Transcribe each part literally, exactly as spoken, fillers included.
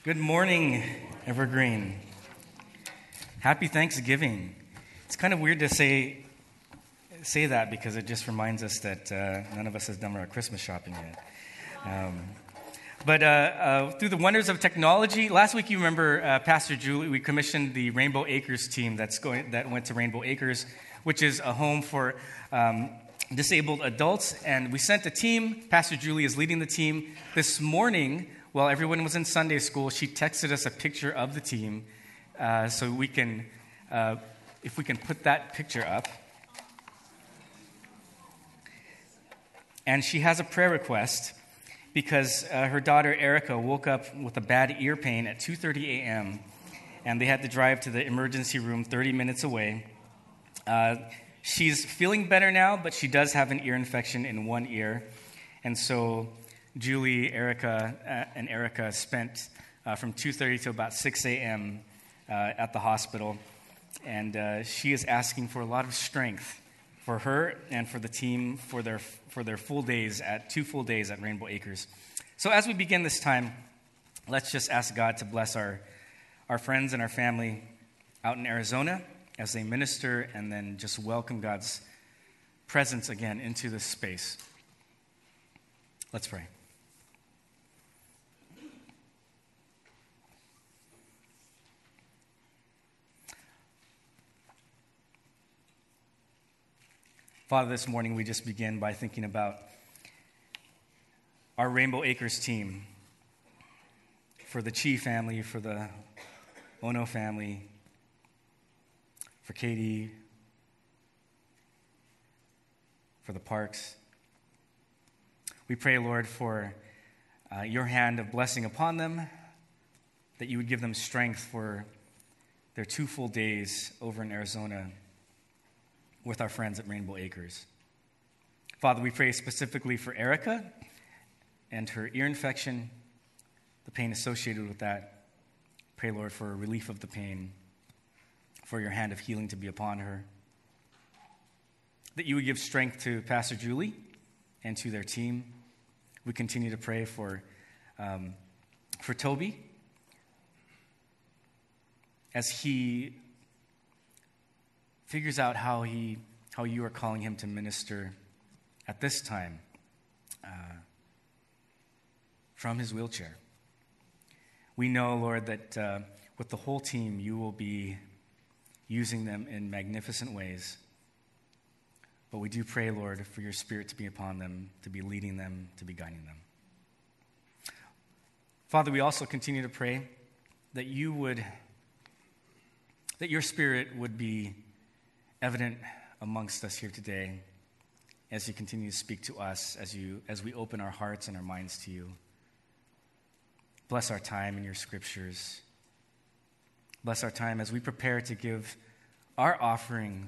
Good morning, Evergreen. Happy Thanksgiving. It's kind of weird to say say that because it just reminds us that uh, none of us has done our Christmas shopping yet. Um, but uh, uh, through the wonders of technology, last week you remember uh, Pastor Julie, we commissioned the Rainbow Acres team that's going that went to Rainbow Acres, which is a home for um, disabled adults, and we sent a team. Pastor Julie is leading the team. This morning, while everyone was in Sunday school, she texted us a picture of the team, uh, so we can, uh, if we can put that picture up. And she has a prayer request because uh, her daughter Erica woke up with a bad ear pain at two thirty a.m., and they had to drive to the emergency room thirty minutes away. Uh, she's feeling better now, but she does have an ear infection in one ear, and so Julie, Erica, uh, and Erica spent uh, from two thirty to about six a.m. Uh, at the hospital, and uh, she is asking for a lot of strength for her and for the team for their for their full days at two full days at Rainbow Acres. So as we begin this time, let's just ask God to bless our our friends and our family out in Arizona as they minister, and then just welcome God's presence again into this space. Let's pray. Father, this morning we just begin by thinking about our Rainbow Acres team, for the Chi family, for the Ono family, for Katie, for the Parks. We pray, Lord, for uh, your hand of blessing upon them, that you would give them strength for their two full days over in Arizona with our friends at Rainbow Acres. Father, we pray specifically for Erica and her ear infection, the pain associated with that. Pray, Lord, for relief of the pain, for your hand of healing to be upon her, that you would give strength to Pastor Julie and to their team. We continue to pray for um, for Toby as he figures out how he how you are calling him to minister at this time uh, from his wheelchair. We know, Lord, that uh, with the whole team, you will be using them in magnificent ways. But we do pray, Lord, for your Spirit to be upon them, to be leading them, to be guiding them. Father, we also continue to pray that you would, that your Spirit would be evident amongst us here today as you continue to speak to us, as you as we open our hearts and our minds to you. Bless our time in your scriptures. Bless our time as we prepare to give our offering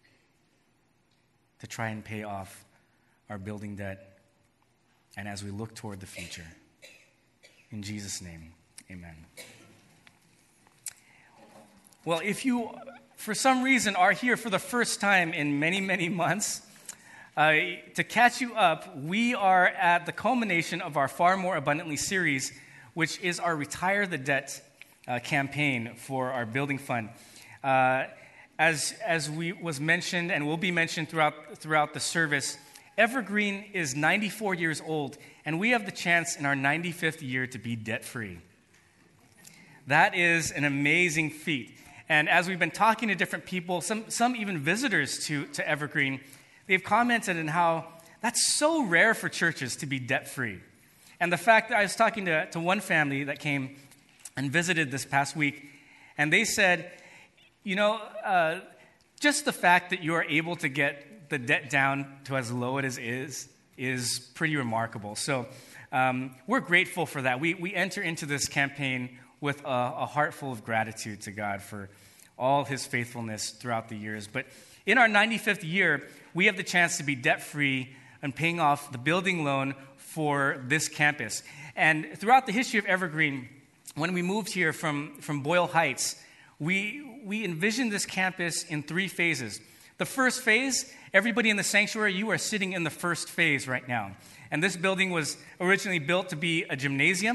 to try and pay off our building debt, and as we look toward the future. In Jesus' name, amen. Well, if you, for some reason, are here for the first time in many, many months, uh, to catch you up, we are at the culmination of our Far More Abundantly series, which is our Retire the Debt uh, campaign for our building fund. Uh, as as we was mentioned and will be mentioned throughout throughout the service, Evergreen is ninety-four years old, and we have the chance in our ninety-fifth year to be debt-free. That is an amazing feat. And as we've been talking to different people, some some even visitors to, to Evergreen, they've commented on how that's so rare for churches to be debt-free. And the fact that I was talking to, to one family that came and visited this past week, and they said, you know, uh, just the fact that you are able to get the debt down to as low as it is is pretty remarkable. So um, we're grateful for that. We we enter into this campaign with a, a heart full of gratitude to God for all his faithfulness throughout the years. But in our ninety-fifth year, we have the chance to be debt-free and paying off the building loan for this campus. And throughout the history of Evergreen, when we moved here from, from Boyle Heights, we we envisioned this campus in three phases. The first phase, everybody in the sanctuary, you are sitting in the first phase right now. And this building was originally built to be a gymnasium,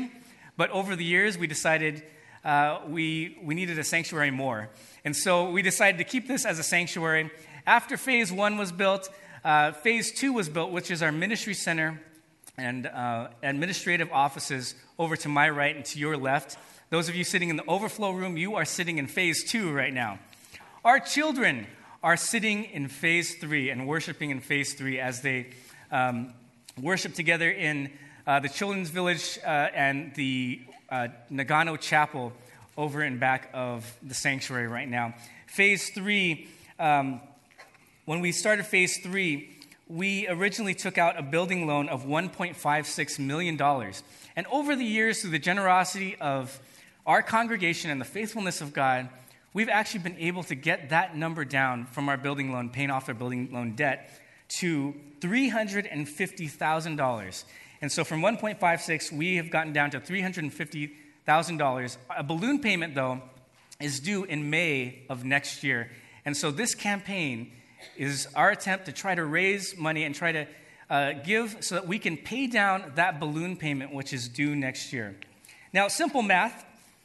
But over the years, we decided uh, we, we needed a sanctuary more. And so we decided to keep this as a sanctuary. After phase one was built, uh, phase two was built, which is our ministry center and uh, administrative offices over to my right and to your left. Those of you sitting in the overflow room, you are sitting in phase two right now. Our children are sitting in phase three and worshiping in phase three as they um, worship together in uh, the Children's Village uh, and the uh, Nagano Chapel over in back of the sanctuary right now. Phase three, um, when we started phase three, we originally took out a building loan of one point five six million dollars. And over the years, through the generosity of our congregation and the faithfulness of God, we've actually been able to get that number down from our building loan, paying off our building loan debt, to three hundred fifty thousand dollars. And so from one point five six, we have gotten down to three hundred fifty thousand dollars. A balloon payment, though, is due in May of next year. And so this campaign is our attempt to try to raise money and try to uh, give so that we can pay down that balloon payment, which is due next year. Now, simple math,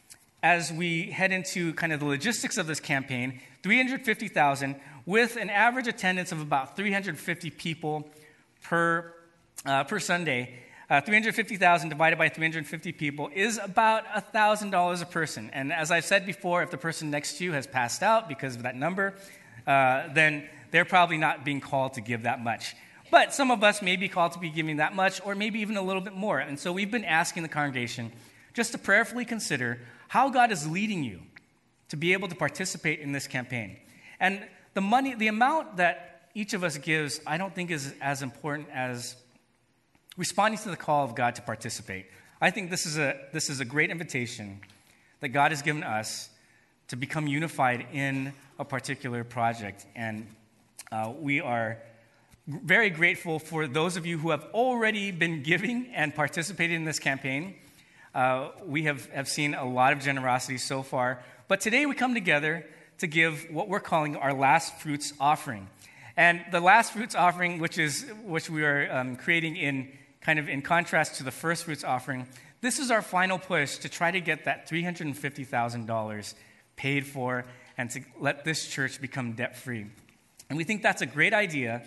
as we head into kind of the logistics of this campaign, three hundred fifty thousand with an average attendance of about three hundred fifty people per uh, per Sunday. Uh, three hundred fifty thousand divided by three hundred fifty people is about one thousand dollars a person. And as I've said before, if the person next to you has passed out because of that number, uh, then they're probably not being called to give that much. But some of us may be called to be giving that much or maybe even a little bit more. And so we've been asking the congregation just to prayerfully consider how God is leading you to be able to participate in this campaign. And the money, the amount that each of us gives, I don't think is as important as responding to the call of God to participate. I think this is a this is a great invitation that God has given us to become unified in a particular project. And uh, we are very grateful for those of you who have already been giving and participated in this campaign. Uh, we have, have seen a lot of generosity so far. But today we come together to give what we're calling our last fruits offering. And the last fruits offering, which is which we are um, creating in kind of in contrast to the first fruits offering, this is our final push to try to get that three hundred fifty thousand dollars paid for and to let this church become debt-free. And we think that's a great idea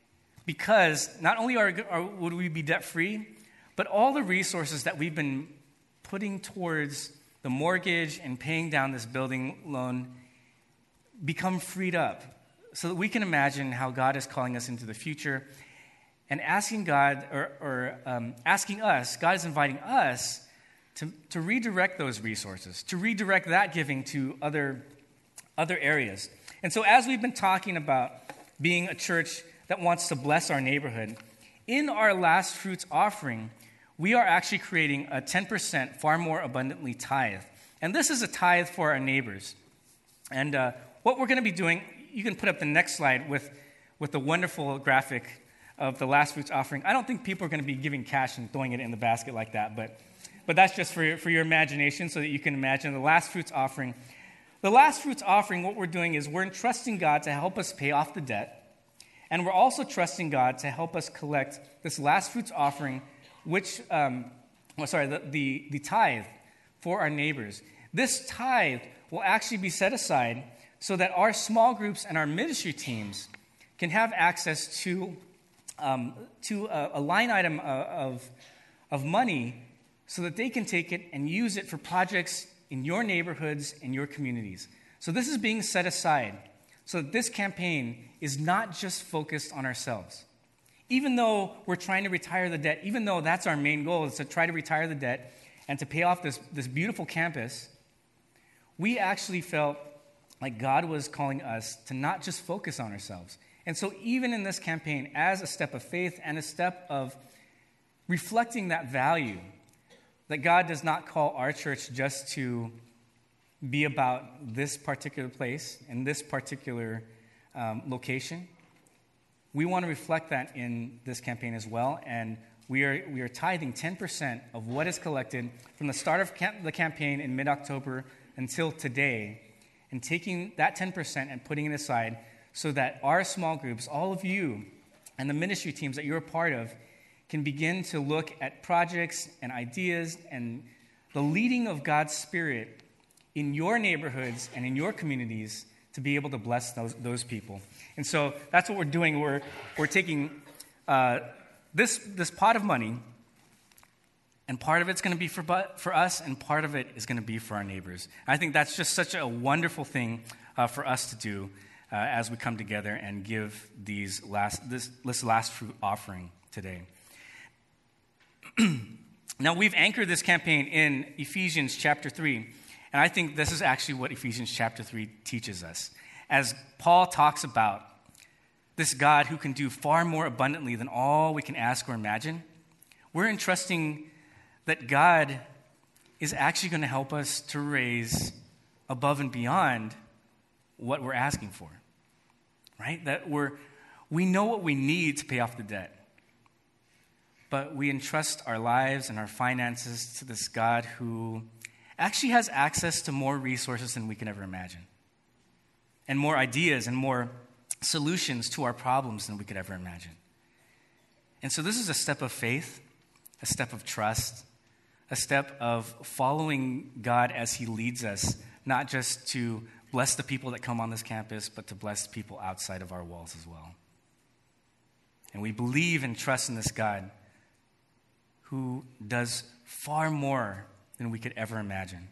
because not only are, are, would we be debt-free, but all the resources that we've been putting towards the mortgage and paying down this building loan become freed up so that we can imagine how God is calling us into the future and asking God, or, or um, asking us, God is inviting us to, to redirect those resources, to redirect that giving to other, other areas. And so as we've been talking about being a church that wants to bless our neighborhood, in our last fruits offering, we are actually creating a ten percent far more abundantly tithe. And this is a tithe for our neighbors. And uh, what we're going to be doing, you can put up the next slide with, with the wonderful graphic of the last fruits offering. I don't think people are going to be giving cash and throwing it in the basket like that, but, but that's just for your, for your imagination so that you can imagine the last fruits offering. The last fruits offering, what we're doing is we're entrusting God to help us pay off the debt, and we're also trusting God to help us collect this last fruits offering, which, um, oh, sorry, the, the, the tithe for our neighbors. This tithe will actually be set aside so that our small groups and our ministry teams can have access to, um, to a, a line item of, of money so that they can take it and use it for projects in your neighborhoods and your communities. So this is being set aside so that this campaign is not just focused on ourselves. Even though we're trying to retire the debt, even though that's our main goal is to try to retire the debt and to pay off this, this beautiful campus, we actually felt like God was calling us to not just focus on ourselves. And so even in this campaign, as a step of faith and a step of reflecting that value, that God does not call our church just to be about this particular place and this particular um, location. We want to reflect that in this campaign as well, and we are we are tithing ten percent of what is collected from the start of camp- the campaign in mid-October until today, and taking that ten percent and putting it aside so that our small groups, all of you, and the ministry teams that you're a part of, can begin to look at projects and ideas and the leading of God's Spirit in your neighborhoods and in your communities to be able to bless those, those people. And so that's what we're doing. We're, we're taking uh, this, this pot of money, and part of it's going to be for, for us, and part of it is going to be for our neighbors. I think that's just such a wonderful thing uh, for us to do uh, as we come together and give these last, this, this last fruit offering today. Now, we've anchored this campaign in Ephesians chapter three, and I think this is actually what Ephesians chapter three teaches us. As Paul talks about this God who can do far more abundantly than all we can ask or imagine, we're entrusting that God is actually going to help us to raise above and beyond what we're asking for, right? That we're, we know what we need to pay off the debt, but we entrust our lives and our finances to this God who actually has access to more resources than we can ever imagine, and more ideas and more solutions to our problems than we could ever imagine. And so this is a step of faith, a step of trust, a step of following God as he leads us, not just to bless the people that come on this campus, but to bless people outside of our walls as well. And we believe and trust in this God who does far more than we could ever imagine.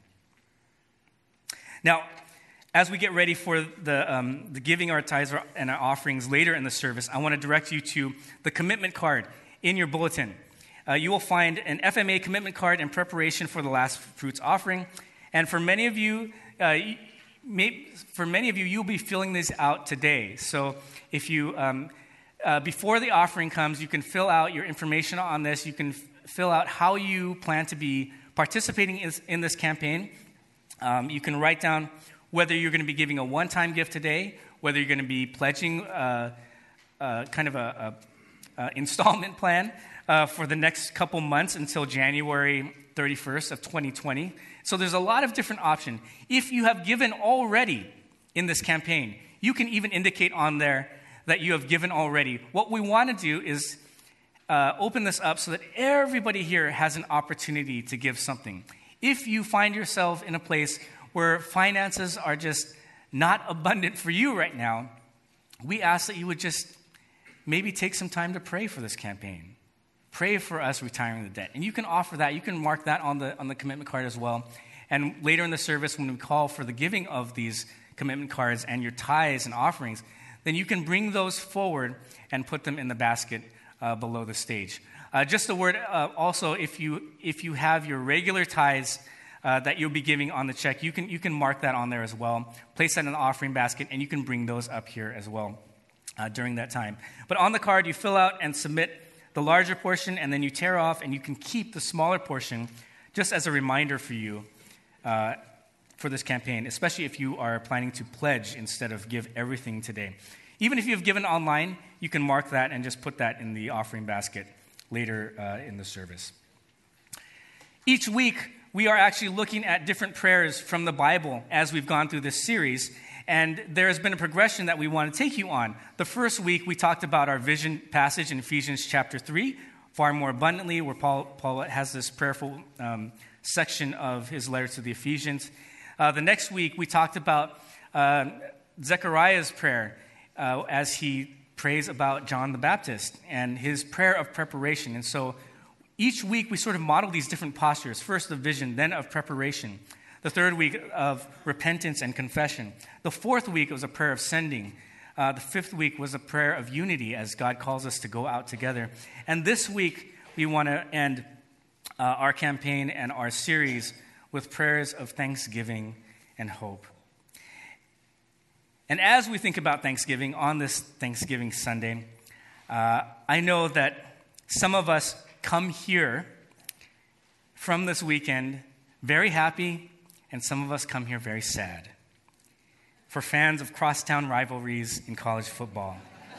Now, as we get ready for the, um, the giving our tithes and our offerings later in the service, I want to direct you to the commitment card in your bulletin. Uh, you will find an F M A commitment card in preparation for the last fruits offering. And for many of you, uh, may, for many of you, you'll be filling these out today. So if you, um, uh, before the offering comes, you can fill out your information on this. You can f- fill out how you plan to be participating in, in this campaign. Um, you can write down whether you're going to be giving a one-time gift today, whether you're going to be pledging uh, uh, kind of a, a, a installment plan uh, for the next couple months until January thirty-first of twenty twenty. So there's a lot of different options. If you have given already in this campaign, you can even indicate on there that you have given already. What we want to do is uh, open this up so that everybody here has an opportunity to give something. If you find yourself in a place where finances are just not abundant for you right now, we ask that you would just maybe take some time to pray for this campaign. Pray for us retiring the debt. And you can offer that. You can mark that on the on the commitment card as well. And later in the service, when we call for the giving of these commitment cards and your tithes and offerings, then you can bring those forward and put them in the basket uh, below the stage. Uh, just a word uh, also, if you if you have your regular tithes Uh, that you'll be giving on the check, you can you can mark that on there as well. Place that in the offering basket, and you can bring those up here as well uh, during that time. But on the card, you fill out and submit the larger portion, and then you tear off, and you can keep the smaller portion just as a reminder for you uh, for this campaign, especially if you are planning to pledge instead of give everything today. Even if you've given online, you can mark that and just put that in the offering basket later uh, in the service. Each week, we are actually looking at different prayers from the Bible as we've gone through this series, and there has been a progression that we want to take you on. The first week, we talked about our vision passage in Ephesians chapter three, far more abundantly, where Paul, Paul has this prayerful um, section of his letter to the Ephesians. Uh, the next week, we talked about uh, Zechariah's prayer uh, as he prays about John the Baptist and his prayer of preparation. And so each week, we sort of model these different postures. First, of vision, then of preparation. The third week, of repentance and confession. The fourth week was a prayer of sending. Uh, the fifth week was a prayer of unity as God calls us to go out together. And this week, we want to end uh, our campaign and our series with prayers of thanksgiving and hope. And as we think about Thanksgiving on this Thanksgiving Sunday, uh, I know that some of us come here from this weekend very happy, and some of us come here very sad. For fans of crosstown rivalries in college football,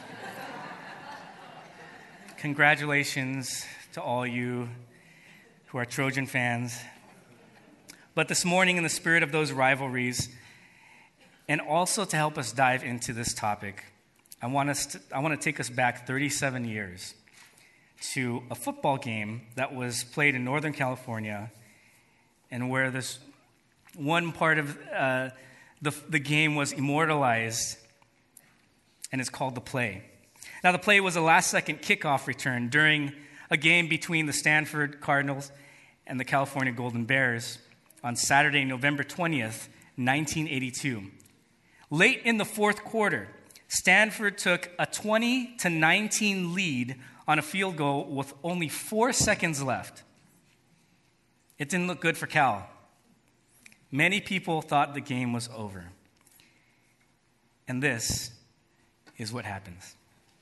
congratulations to all you who are Trojan fans. But this morning, in the spirit of those rivalries, and also to help us dive into this topic, I want us to, I want to take us back thirty-seven years. To a football game that was played in Northern California and where this one part of uh, the, the game was immortalized, and it's called the play. Now, the play was a last-second kickoff return during a game between the Stanford Cardinals and the California Golden Bears on Saturday, November twentieth, nineteen eighty-two. Late in the fourth quarter, Stanford took a twenty to nineteen lead on a field goal with only four seconds left. It didn't look good for Cal. Many people thought the game was over. And this is what happens.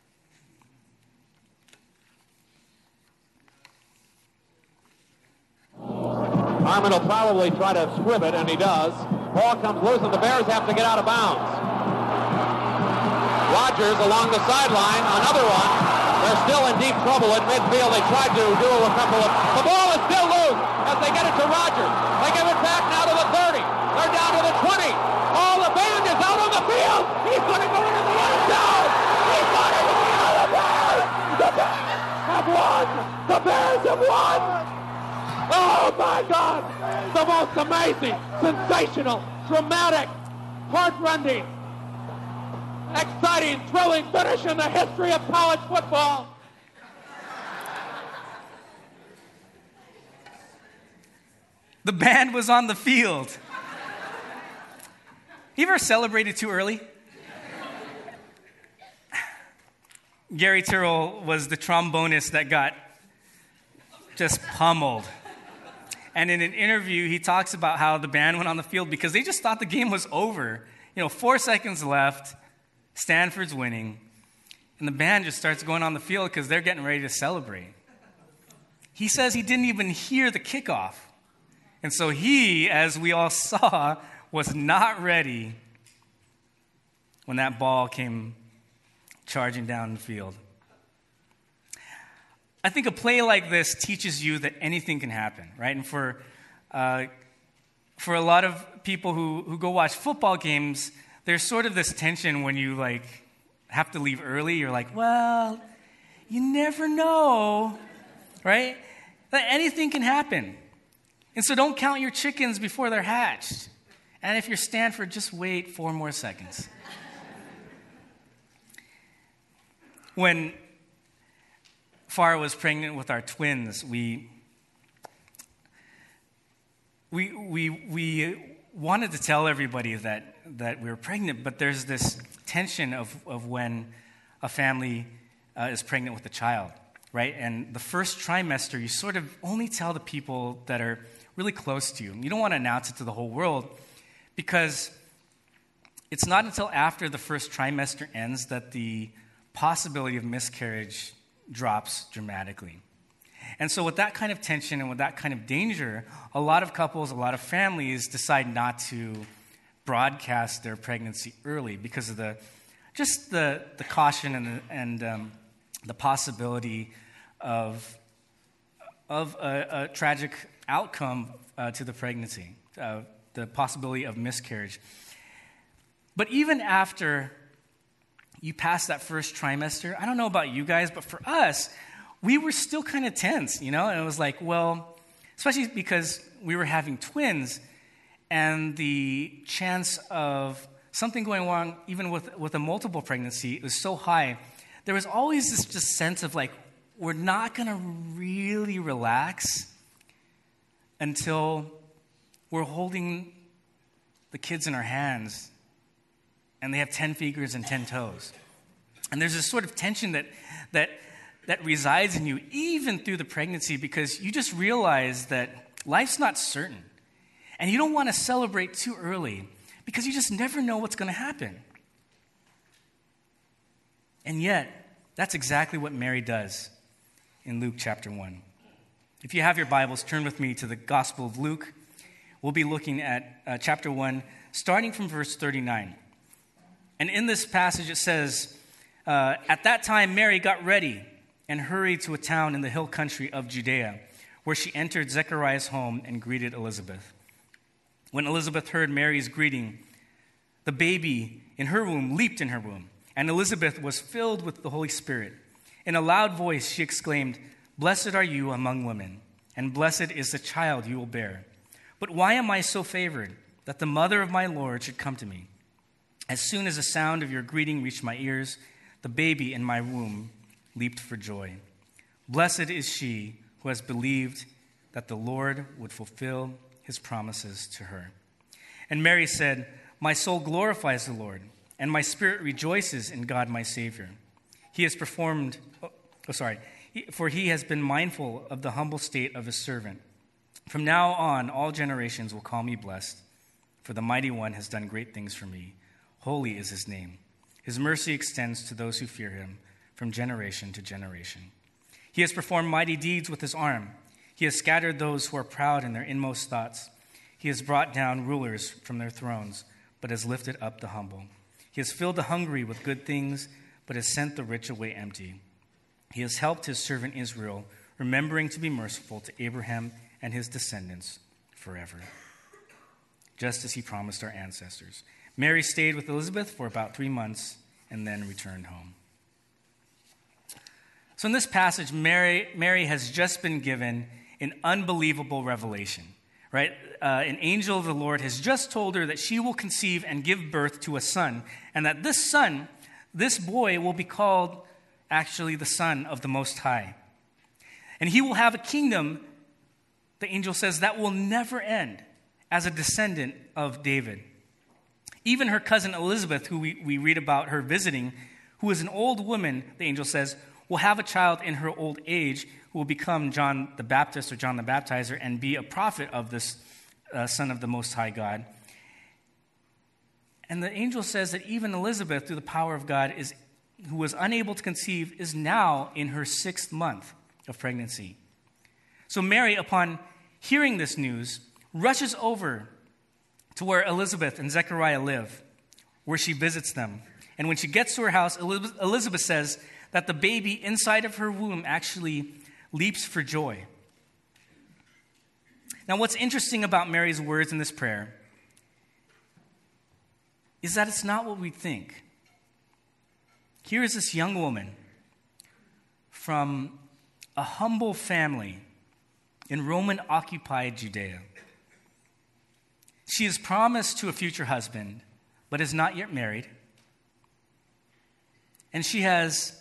Harmon will probably try to squib it, and he does. Ball comes loose, and the Bears have to get out of bounds. Rogers along the sideline, another one. They're still in deep trouble at midfield. They tried to do a couple of... The ball is still loose as they get it to Rogers. They give it back now to the thirty. They're down to the twenty. Oh, the band is out on the field. He's going to go into the end zone. He's going into the end zone. The Bears have won. The Bears have won. Oh, my God! The most amazing, sensational, dramatic, heart-rending, exciting, thrilling finish in the history of college football. The band was on the field. You ever celebrated too early? Gary Tyrrell was the trombonist that got just pummeled. And in an interview, he talks about how the band went on the field because they just thought the game was over. You know, four seconds left, Stanford's winning, and the band just starts going on the field because they're getting ready to celebrate. He says he didn't even hear the kickoff. And so he, as we all saw, was not ready when that ball came charging down the field. I think a play like this teaches you that anything can happen, right? And for uh, for a lot of people who, who go watch football games, there's sort of this tension when you like have to leave early. You're like, well, you never know, right? That anything can happen. And so don't count your chickens before they're hatched. And if you're Stanford, just wait four more seconds. When Farah was pregnant with our twins, we we we we wanted to tell everybody that that we were pregnant, but there's this tension of of when a family uh, is pregnant with a child, right? And the first trimester, you sort of only tell the people that are really close to you. You don't want to announce it to the whole world because it's not until after the first trimester ends that the possibility of miscarriage drops dramatically. And so with that kind of tension and with that kind of danger, a lot of couples, a lot of families decide not to broadcast their pregnancy early because of the just the, the caution and, the, and um, the possibility of, of a, a tragic outcome uh, to the pregnancy, uh, the possibility of miscarriage. But even after you pass that first trimester, I don't know about you guys, but for us, we were still kind of tense, you know? And it was like, well, especially because we were having twins, and the chance of something going wrong, even with, with a multiple pregnancy, was so high. There was always this just sense of like, we're not going to really relax until we're holding the kids in our hands and they have ten fingers and ten toes. And there's this sort of tension that that that resides in you even through the pregnancy because you just realize that life's not certain. And you don't want to celebrate too early because you just never know what's going to happen. And yet, that's exactly what Mary does in Luke chapter one. If you have your Bibles, turn with me to the Gospel of Luke. We'll be looking at uh, chapter one, starting from verse thirty-nine. And in this passage it says, uh, at that time Mary got ready and hurried to a town in the hill country of Judea, where she entered Zechariah's home and greeted Elizabeth. When Elizabeth heard Mary's greeting, the baby in her womb leaped in her womb, and Elizabeth was filled with the Holy Spirit. In a loud voice she exclaimed, "Blessed are you among women, and blessed is the child you will bear. But why am I so favored that the mother of my Lord should come to me? As soon as the sound of your greeting reached my ears, the baby in my womb leaped for joy. Blessed is she who has believed that the Lord would fulfill his promises to her. And Mary said, my soul glorifies the Lord, and my spirit rejoices in God my Savior. He has performed, oh, oh sorry, for he has been mindful of the humble state of his servant. From now on, all generations will call me blessed, for the Mighty One has done great things for me. Holy is his name. His mercy extends to those who fear him from generation to generation. He has performed mighty deeds with his arm. He has scattered those who are proud in their inmost thoughts. He has brought down rulers from their thrones, but has lifted up the humble. He has filled the hungry with good things, but has sent the rich away empty. He has helped his servant Israel, remembering to be merciful to Abraham and his descendants forever, just as he promised our ancestors. Mary stayed with Elizabeth for about three months and then returned home. So in this passage, Mary, Mary has just been given an unbelievable revelation, right? Uh, an angel of the Lord has just told her that she will conceive and give birth to a son, and that this son, this boy, will be called actually the Son of the Most High. And he will have a kingdom, the angel says, that will never end, as a descendant of David. Even her cousin Elizabeth, who we, we read about her visiting, who is an old woman, the angel says, will have a child in her old age who will become John the Baptist or John the Baptizer and be a prophet of this uh, Son of the Most High God. And the angel says that even Elizabeth, through the power of God, is who was unable to conceive, is now in her sixth month of pregnancy. So Mary, upon hearing this news, rushes over to where Elizabeth and Zechariah live, where she visits them. And when she gets to her house, Elizabeth says that the baby inside of her womb actually leaps for joy. Now, what's interesting about Mary's words in this prayer is that it's not what we think. Here is this young woman from a humble family in Roman-occupied Judea. She is promised to a future husband, but is not yet married. And she has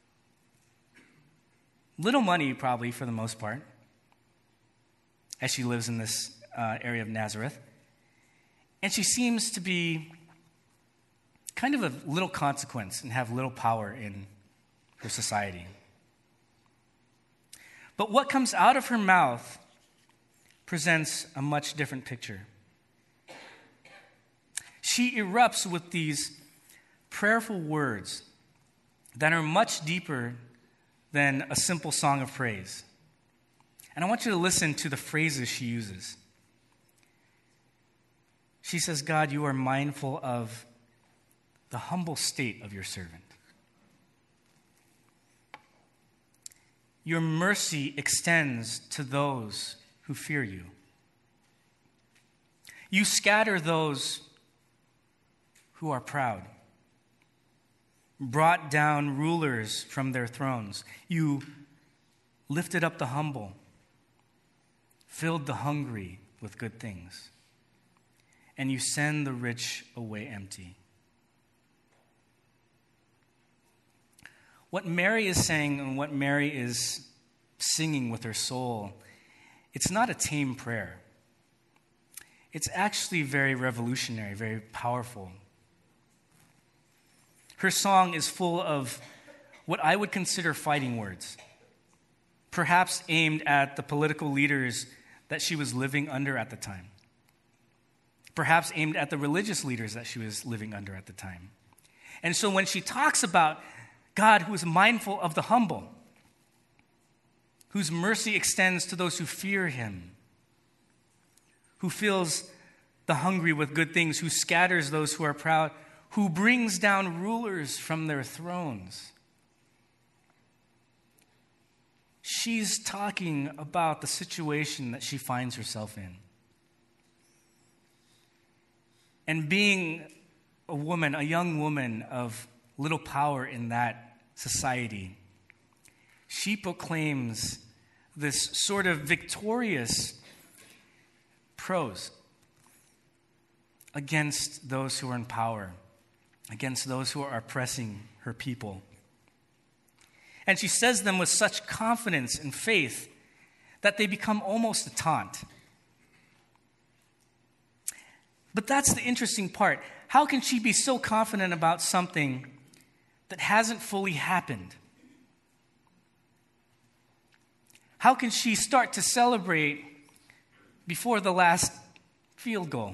little money, probably, for the most part, as she lives in this uh, area of Nazareth. And she seems to be kind of of little consequence and have little power in her society. But what comes out of her mouth presents a much different picture. She erupts with these prayerful words that are much deeper than a simple song of praise. And I want you to listen to the phrases she uses. She says, God, you are mindful of the humble state of your servant. Your mercy extends to those who fear you. You scatter those who are proud, brought down rulers from their thrones. You lifted up the humble, filled the hungry with good things, and you send the rich away empty. What Mary is saying and what Mary is singing with her soul, it's not a tame prayer. It's actually very revolutionary, very powerful. Her song is full of what I would consider fighting words, perhaps aimed at the political leaders that she was living under at the time, perhaps aimed at the religious leaders that she was living under at the time. And so when she talks about God who is mindful of the humble, whose mercy extends to those who fear him, who fills the hungry with good things, who scatters those who are proud, who brings down rulers from their thrones. She's talking about the situation that she finds herself in. And being a woman, a young woman of little power in that society, she proclaims this sort of victorious pros against those who are in power, against those who are oppressing her people. And she says them with such confidence and faith that they become almost a taunt. But that's the interesting part. How can she be so confident about something that hasn't fully happened? How can she start to celebrate before the last field goal?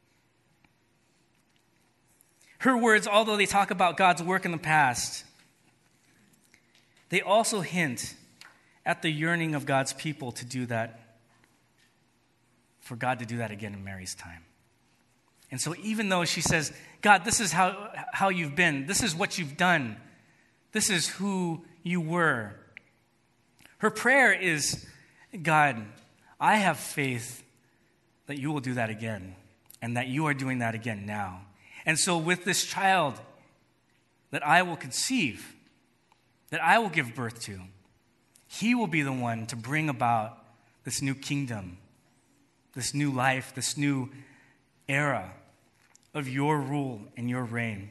Her words, although they talk about God's work in the past, they also hint at the yearning of God's people to do that, for God to do that again in Mary's time. And so even though she says, God, this is how, how you've been, this is what you've done, this is who you were, her prayer is, God, I have faith that you will do that again, and that you are doing that again now. And so with this child that I will conceive, that I will give birth to, he will be the one to bring about this new kingdom, this new life, this new era of your rule and your reign.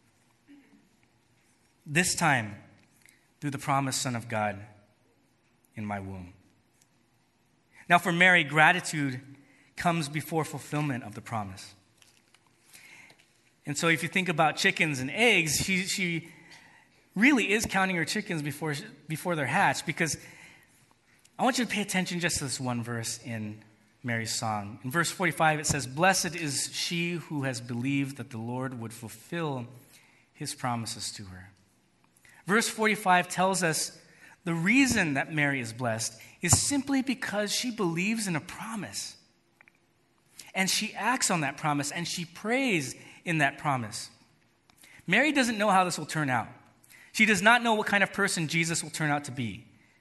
This time, through the promised Son of God in my womb. Now for Mary, gratitude comes before fulfillment of the promise. And so if you think about chickens and eggs, she, she really is counting her chickens before, before they're hatched, because I want you to pay attention just to this one verse in Mary's song. In verse forty-five, it says, "Blessed is she who has believed that the Lord would fulfill his promises to her." Verse forty-five tells us the reason that Mary is blessed is simply because she believes in a promise. And she acts on that promise, and she prays in that promise. Mary doesn't know how this will turn out. She does not know what kind of person Jesus will turn out to be.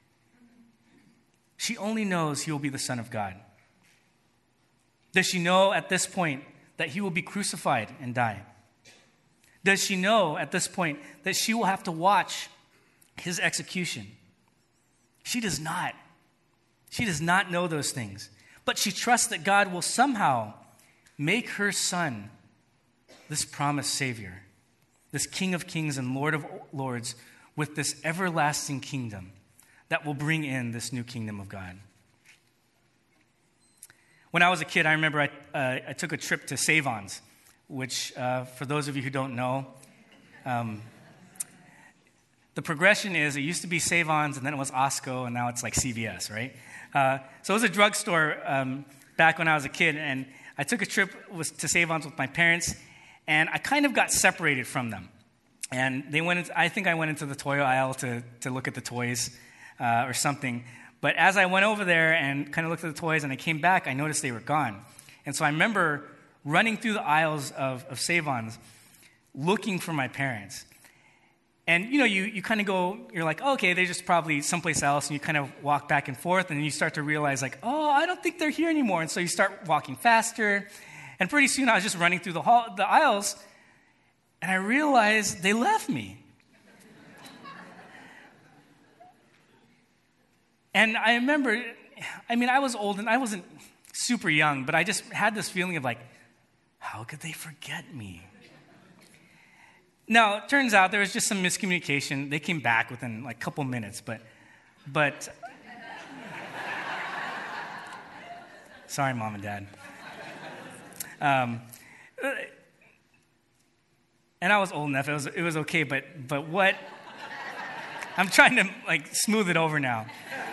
She only knows he will be the Son of God. Does she know at this point that he will be crucified and die? Does she know at this point that she will have to watch his execution? She does not. She does not know those things. But she trusts that God will somehow make her son this promised Savior, this King of Kings and Lord of Lords, with this everlasting kingdom that will bring in this new kingdom of God. When I was a kid, I remember I, uh, I took a trip to Save-Ons, which, uh, for those of you who don't know, um, the progression is it used to be Save-Ons, and then it was Osco, and now it's like C V S, right? Uh, so it was a drugstore um, back when I was a kid, and I took a trip was to Save-Ons with my parents, and I kind of got separated from them. And they went. Into, I think I went into the toy aisle to to look at the toys uh, or something. But as I went over there and kind of looked at the toys, and I came back, I noticed they were gone. And so I remember running through the aisles of, of Save-Ons, looking for my parents. And, you know, you, you kind of go, you're like, oh, okay, they're just probably someplace else, and you kind of walk back and forth, and then you start to realize, like, oh, I don't think they're here anymore. And so you start walking faster, and pretty soon I was just running through the hall, the aisles, and I realized they left me. And I remember, I mean, I was old, and I wasn't super young, but I just had this feeling of like, how could they forget me? Now, it turns out there was just some miscommunication. They came back within like a couple minutes, but, but, sorry, Mom and Dad. Um, and I was old enough, it was, it was okay, but, but what, I'm trying to like smooth it over now.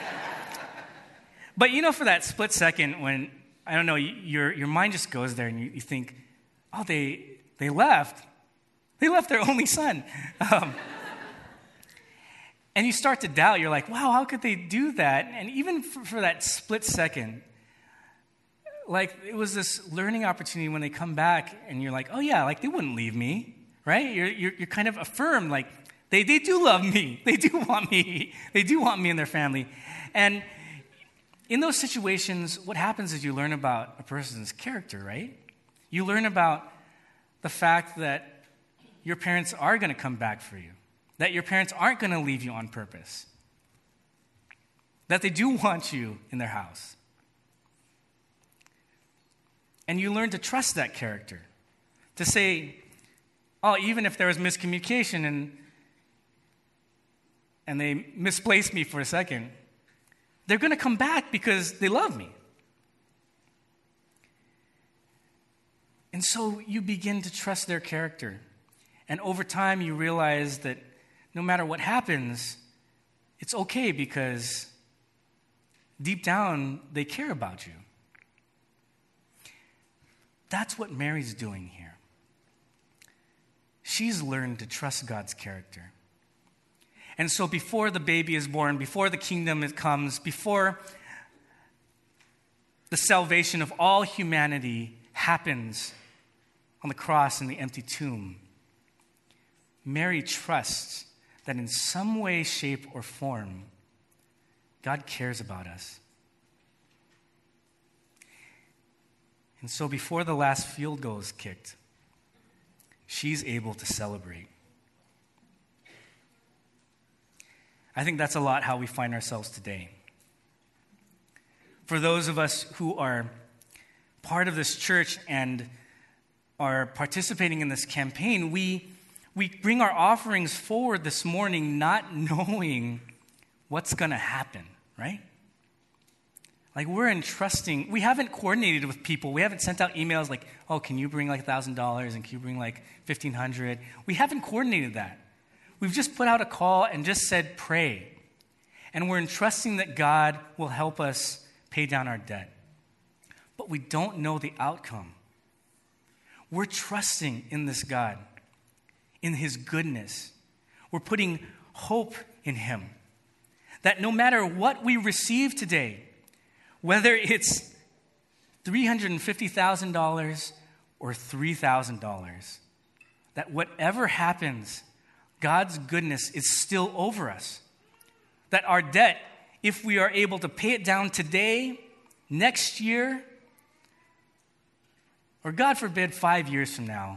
But you know, for that split second when, I don't know, your your mind just goes there and you, you think, oh, they they left. They left their only son. Um, and you start to doubt. You're like, wow, how could they do that? And even for, for that split second, like it was this learning opportunity when they come back and you're like, oh yeah, like they wouldn't leave me, right? You're you're, you're kind of affirmed, like they, they do love me. They do want me. They do want me and their family. And in those situations, what happens is you learn about a person's character, right? You learn about the fact that your parents are going to come back for you, that your parents aren't going to leave you on purpose, that they do want you in their house. And you learn to trust that character. To say, oh, even if there was miscommunication and, and they misplaced me for a second, they're going to come back because they love me. And so you begin to trust their character. And over time, you realize that no matter what happens, it's okay because deep down, they care about you. That's what Mary's doing here. She's learned to trust God's character. And so before the baby is born, before the kingdom comes, before the salvation of all humanity happens on the cross in the empty tomb, Mary trusts that in some way, shape, or form, God cares about us. And so before the last field goal is kicked, she's able to celebrate. I think that's a lot how we find ourselves today. For those of us who are part of this church and are participating in this campaign, we, we bring our offerings forward this morning not knowing what's going to happen, right? Like we're entrusting, we haven't coordinated with people. We haven't sent out emails like, oh, can you bring like one thousand dollars and can you bring like fifteen hundred dollars? We haven't coordinated that. We've just put out a call and just said pray. And we're entrusting that God will help us pay down our debt. But we don't know the outcome. We're trusting in this God, in his goodness. We're putting hope in him. That no matter what we receive today, whether it's three hundred fifty thousand dollars or three thousand dollars, that whatever happens, God's goodness is still over us. That our debt, if we are able to pay it down today, next year, or God forbid, five years from now,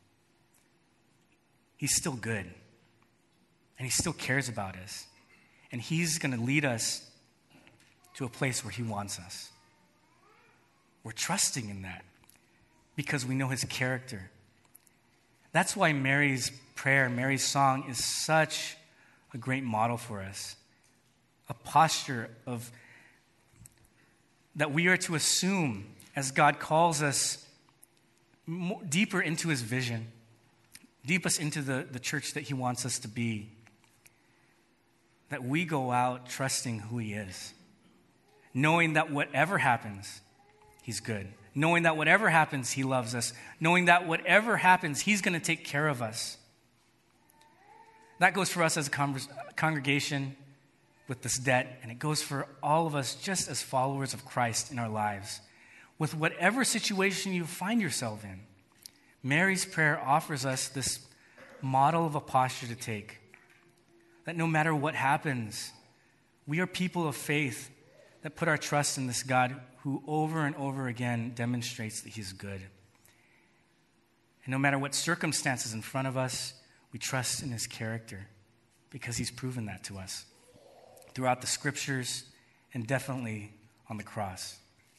he's still good. And he still cares about us. And he's going to lead us to a place where he wants us. We're trusting in that because we know his character. That's why Mary's prayer, Mary's song is such a great model for us. A posture of that we are to assume as God calls us more, deeper into his vision, deepest into the, the church that he wants us to be. That we go out trusting who he is. Knowing that whatever happens, he's good. Knowing that whatever happens, he loves us. Knowing that whatever happens, he's going to take care of us. That goes for us as a con- congregation with this debt, and it goes for all of us just as followers of Christ in our lives. With whatever situation you find yourself in, Mary's prayer offers us this model of a posture to take. That no matter what happens, we are people of faith that put our trust in this God who over and over again demonstrates that he's good. And no matter what circumstances in front of us, we trust in his character because he's proven that to us throughout the scriptures and definitely on the cross.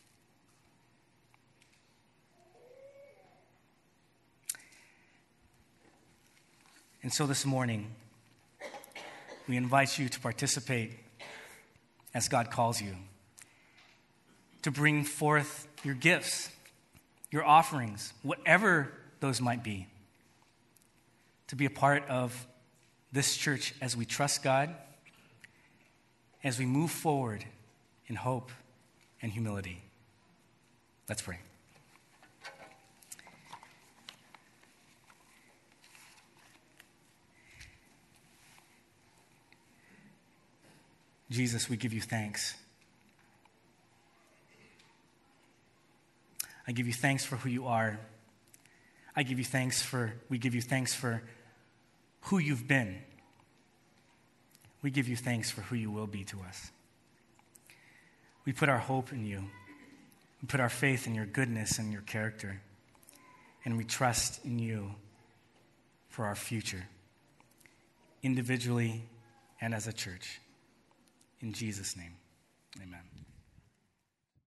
And so this morning, we invite you to participate as God calls you, to bring forth your gifts, your offerings, whatever those might be, to be a part of this church as we trust God, as we move forward in hope and humility. Let's pray. Jesus, we give you thanks. I give you thanks for who you are. I give you thanks for, we give you thanks for who you've been. We give you thanks for who you will be to us. We put our hope in you. We put our faith in your goodness and your character. And we trust in you for our future, individually and as a church. In Jesus' name, amen.